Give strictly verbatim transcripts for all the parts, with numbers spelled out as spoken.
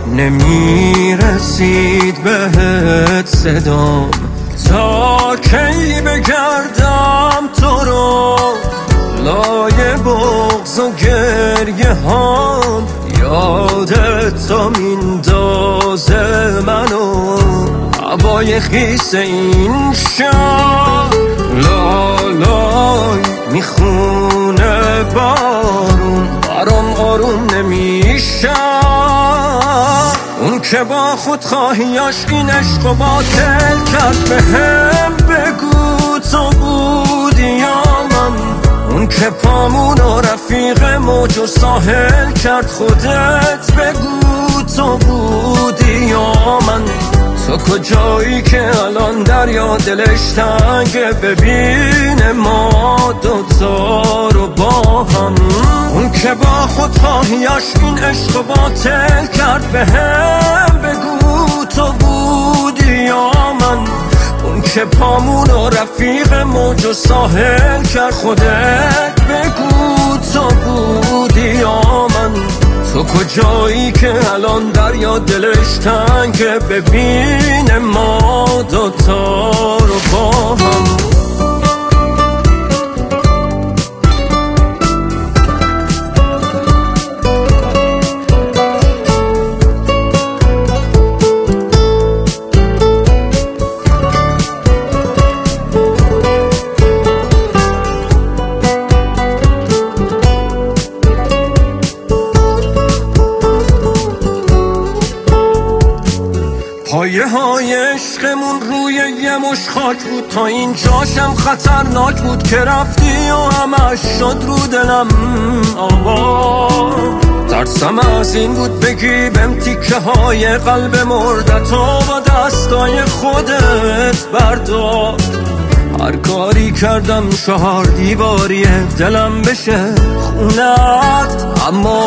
نمیرسید بهت صدام، تا کی بگردم تو رو لای بغض و گریه هام. یادت تا میندازه منو هوای خیس این شهر، لالای میخونه بارون برام آروم نمیشه. اون که با خود خواهیاش این عشق و باطل کرد، به هم بگو تو بودی یا من. اون که پامون و رفیق موج و ساحل کرد، خودت بگو تو بودی یا من. تو کجایی که الان دریا دلش تنگه، ببین ما دوتا رو با هم. اون که با خود خواهیاش این عشق و باطل کرد، به هم بگو تو بودی یا من. اون که پامون و رفیق موج و ساحل کرد، خودت بگو تو بودی یا من. تو کجایی که الان دریا دلش تنگه، ببین ما دوتا رو با هم. پایه های عشقمون روی یه مش خاک بود، تا این جاشم خطرناک بود که رفتی و همش شد رو دلم آوا. ترسم از این بود بگی بهم تیکه های قلب مردت و با دستای خودت بردار. هر کاری کردم چهار دیواری دلم بشه خونت، اما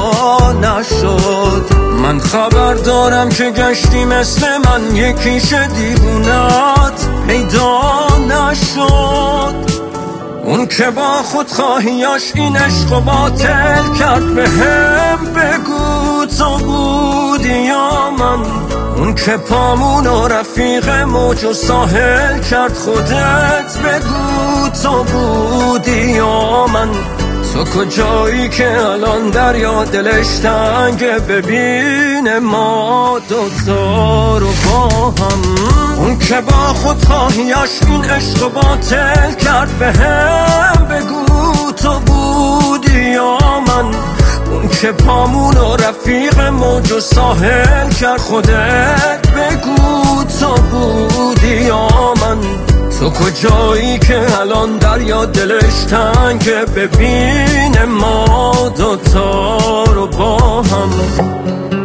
نشد. من خبر دارم که گشتی مثل من یکیش دیوونت پیدا نشد. اون که با خود خواهیاش این عشق و باطل کرد، به هم بگو تو بودی یا من. اون که پامون و رفیق موج و ساحل کرد، خودت بگو تو بودی یا من. تو کجایی که الان دریا دلش تنگه، ببین ما دوتا رو با هم. اون که با خود خواهیاش این عشق و باطل کرد، به هم بگو تو بودی یا من. اون که پامون و رفیق موج و ساحل کرد، خودت بگو تو بودی یا من. تو کجایی که الان دریا دلش تنگه، ببین ما دوتا رو با هم.